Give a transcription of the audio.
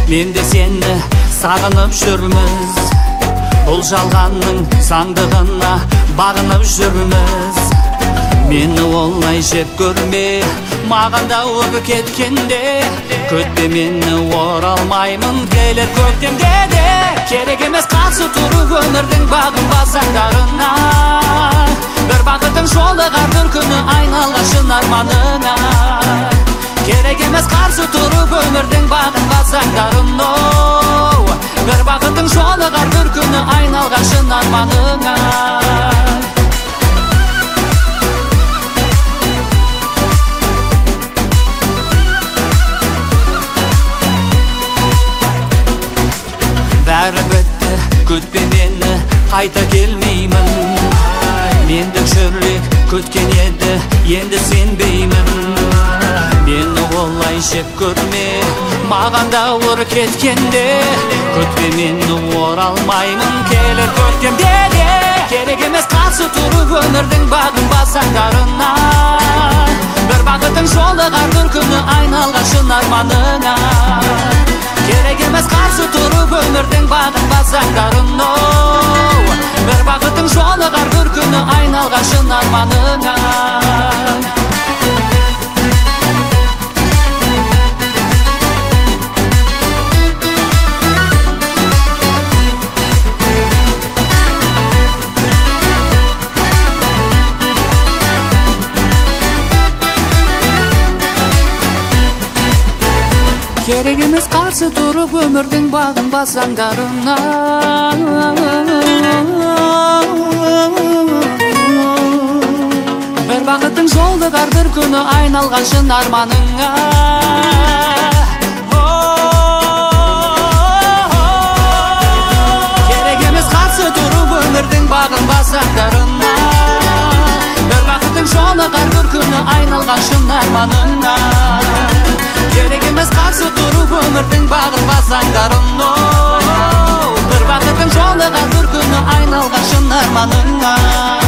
мен де сені сағынып жүрміз. Бұл жалғанның заңдығына бағынып жүрміз. Мені олай жеп көрме, маған да ұрып кеткенде. Күтпе мені, оралмаймын келер көктемде де. Керек емес қарсы тұрып өмірдің бағын басаңдарына. Бір бақытың жолығар бір күні айналғашын арманына. Керек емес қарсы тұрып өмірдің бағын басаңдарына. Бір бақытың жолығар бір күні айналғашын арманына. Бәрі бітті, күтпе мені, қайта келмеймін. Мендік жүрек күткен еді, енді сенбеймін. Мені олай жеп көрме, маған да ұрып кеткенде. Күтпе мені, оралмаймын келер көктемде де. Керек емес қарсы тұрып өмірдің бағын басаңдарына. Бір бақытың жолығар бір күні айналғашын арманына. Керек емес қарсы тұрып өмірдің бағын басаңдарына. Бір бақытың жолығар бір күні айналғашын арманына. Керек емес қарсы тұрып өмірдің бағын басаңдарына. Бір бақытың жолығар бір күні айналғашын арманыңа. Керек емес қарсы тұрып өмірдің бағын басаңдарына. Бір бақытың жолығар бір күні айналғашын арманыңа. Керек емес қарсы тұрып өмірдің бағын басаңдарына. Бір бақытың жолығар бір күні айналғашын арманыңа.